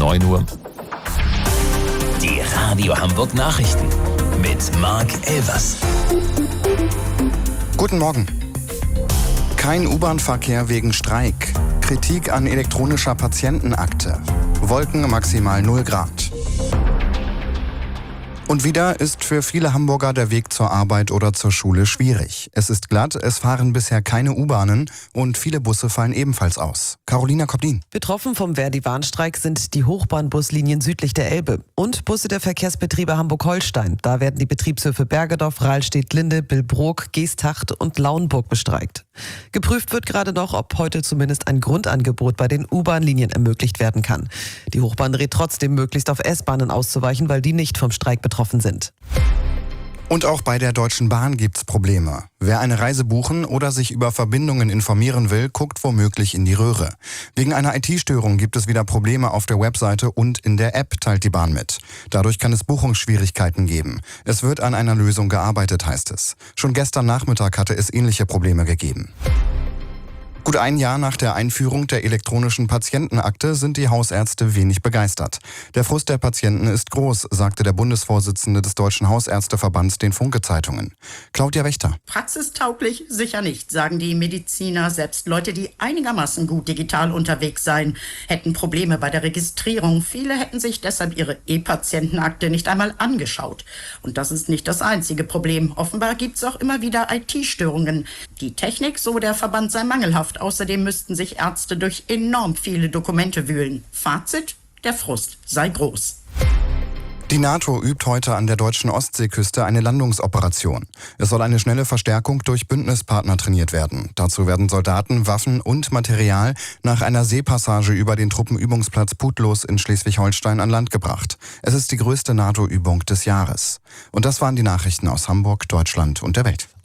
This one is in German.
9 Uhr. Die Radio Hamburg Nachrichten mit Marc Elvers. Guten Morgen. Kein U-Bahn-Verkehr wegen Streik. Kritik an elektronischer Patientenakte. Wolken maximal 0 Grad. Und wieder ist für viele Hamburger der Weg zur Arbeit oder zur Schule schwierig. Es ist glatt, es fahren bisher keine U-Bahnen und viele Busse fallen ebenfalls aus. Carolina Koblin. Betroffen vom Verdi-Warnstreik sind die Hochbahnbuslinien südlich der Elbe und Busse der Verkehrsbetriebe Hamburg-Holstein. Da werden die Betriebshöfe Bergedorf, Rahlstedt-Linde, Billbrook, Geesthacht und Lauenburg bestreikt. Geprüft wird gerade noch, ob heute zumindest ein Grundangebot bei den U-Bahn-Linien ermöglicht werden kann. Die Hochbahn rät trotzdem, möglichst auf S-Bahnen auszuweichen, weil die nicht vom Streik betroffen sind. Und auch bei der Deutschen Bahn gibt's Probleme. Wer eine Reise buchen oder sich über Verbindungen informieren will, guckt womöglich in die Röhre. Wegen einer IT-Störung gibt es wieder Probleme auf der Webseite und in der App, teilt die Bahn mit. Dadurch kann es Buchungsschwierigkeiten geben. Es wird an einer Lösung gearbeitet, heißt es. Schon gestern Nachmittag hatte es ähnliche Probleme gegeben. Gut ein Jahr nach der Einführung der elektronischen Patientenakte sind die Hausärzte wenig begeistert. Der Frust der Patienten ist groß, sagte der Bundesvorsitzende des Deutschen Hausärzteverbands den Funke-Zeitungen. Claudia Wächter. Praxistauglich sicher nicht, sagen die Mediziner. Selbst Leute, die einigermaßen gut digital unterwegs seien, hätten Probleme bei der Registrierung. Viele hätten sich deshalb ihre E-Patientenakte nicht einmal angeschaut. Und das ist nicht das einzige Problem. Offenbar gibt es auch immer wieder IT-Störungen. Die Technik, so der Verband, sei mangelhaft. Außerdem müssten sich Ärzte durch enorm viele Dokumente wühlen. Fazit: der Frust sei groß. Die NATO übt heute an der deutschen Ostseeküste eine Landungsoperation. Es soll eine schnelle Verstärkung durch Bündnispartner trainiert werden. Dazu werden Soldaten, Waffen und Material nach einer Seepassage über den Truppenübungsplatz Putlos in Schleswig-Holstein an Land gebracht. Es ist die größte NATO-Übung des Jahres. Und das waren die Nachrichten aus Hamburg, Deutschland und der Welt.